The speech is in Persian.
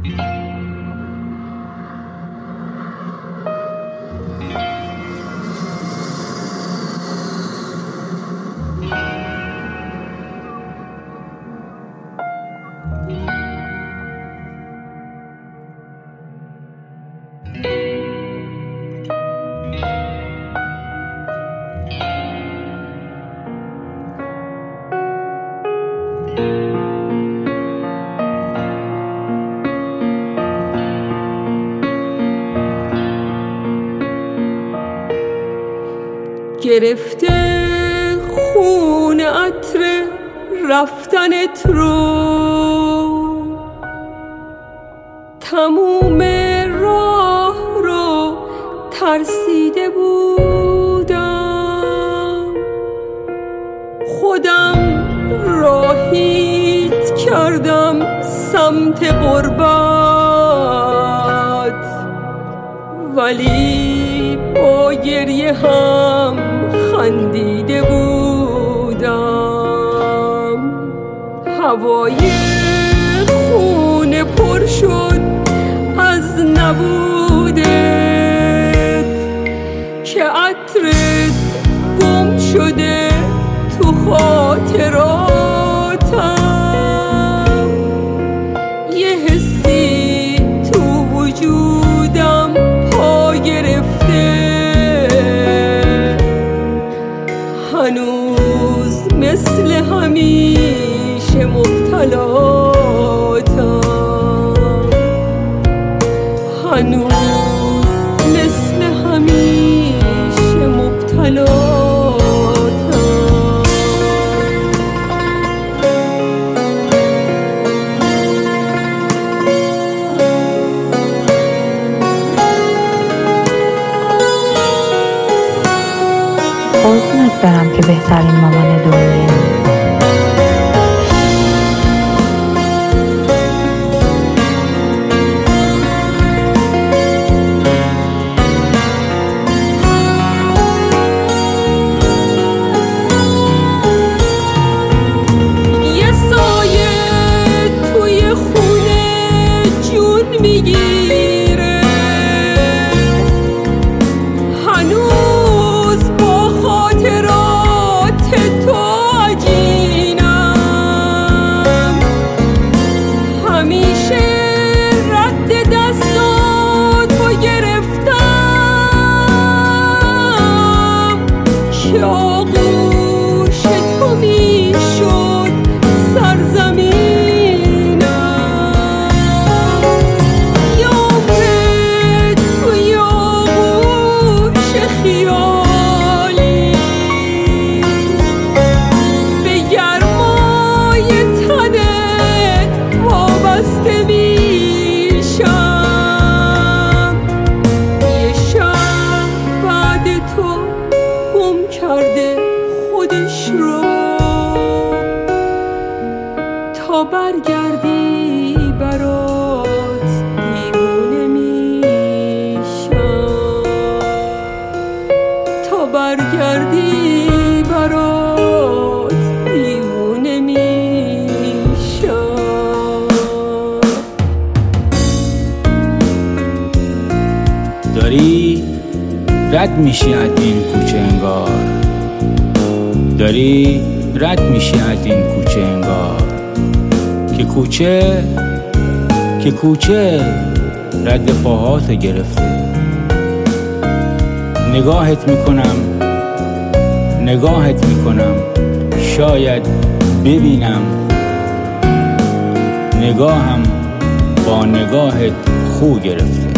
گرفته خون عطر رفتنت رو، تموم راه رو ترسیده بودم، خودم راهیت کردم سمت غربت، ولی با گریه هم خندیده بودم. هوای خونه پر شد از نبودت که عطرت گم شده تو خاطراتم. یه حسی تو وجودم پا گرفته، هنوز مثل همیشه مبتلاتم، هنوز مثل همیشه مبتلاتم. قربونت برم که بهترین مامان دنیا. یه سایه توی خونه جون میگیره، هنوز با خاطرات تو عجینم، همیشه رد دستاتو گرفتم که آغوش تو میشد سرزمینم. یه عمرت توی آغوش خیالی، به گرمای تنت وابسته میشم. یه شب بعد تو گم کرده خودش رو، تا برگردی برات دیوونه میشم، تا برگردی برات دیوونه میشم. داری رد میشی از این کوچه انگار، داری رد میشی از این کوچه انگار، که کوچه رد پاهات گرفته. نگاهت میکنم شاید ببینم، نگاهم با نگاهت خو گرفته.